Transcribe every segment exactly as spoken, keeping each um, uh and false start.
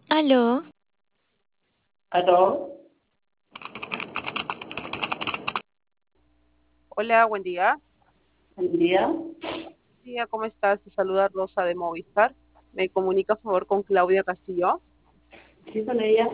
Aló, ¿Aló? Hola, buen día. ¿Buen día? Buen día, ¿cómo estás? Te saluda Rosa de Movistar. Me comunica, por favor, con Claudia Castillo. ¿Sí con ella?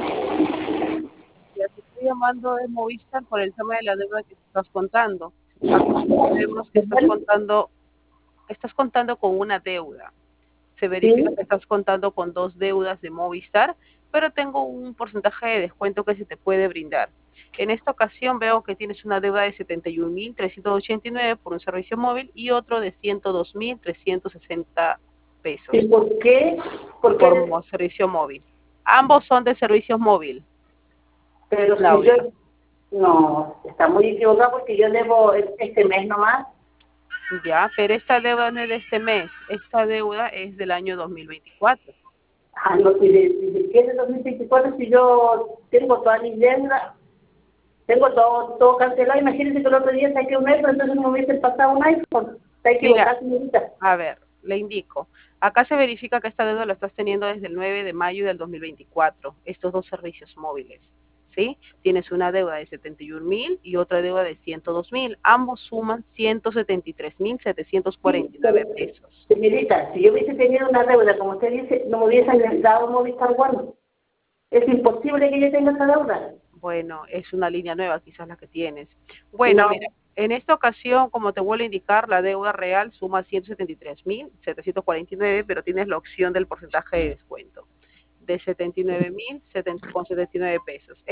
Ya te estoy llamando de Movistar por el tema de la deuda que te estás contando. Acá vemos que estás ¿Perdón? contando, estás contando con una deuda. Se verifica Sí. que estás contando con dos deudas de Movistar, pero tengo un porcentaje de descuento que se te puede brindar. En esta ocasión veo que tienes una deuda de setenta y un mil trescientos ochenta y nueve por un servicio móvil y otro de ciento dos mil trescientos sesenta ¿Y pesos por qué? ¿Por qué? por servicio móvil. Ambos son de servicio móvil, Pero si yo... Claudia. No, está muy equivocado porque yo debo este mes nomás. Ya, pero esta deuda no es de este mes, esta deuda es del año dos mil veinticuatro. Ah, no, si de, si de, ¿qué es de dos mil veinticuatro si yo tengo toda mi deuda? Tengo todo, todo cancelado. Imagínense que el otro día saqué un iPhone, entonces no me hubiese pasado un iPhone. Está Mira, equivocada, señorita. a ver, le indico. Acá se verifica que esta deuda la estás teniendo desde el nueve de mayo del dos mil veinticuatro, estos dos servicios móviles, ¿sí? Tienes una deuda de setenta y un mil y otra deuda de ciento dos mil. Ambos suman ciento setenta y tres mil setecientos Sí, cuarenta y pero, nueve pesos. señorita, si yo hubiese tenido una deuda, como usted dice, no me hubiesen dado Movistar One. Es imposible que yo tenga esa deuda. Bueno, es una línea nueva quizás la que tienes. Bueno, mira, No, en esta ocasión, como te vuelvo a indicar, la deuda real suma ciento setenta y tres mil setecientos cuarenta y nueve, pero tienes la opción del porcentaje de descuento de setenta y nueve mil con setenta y nueve pesos.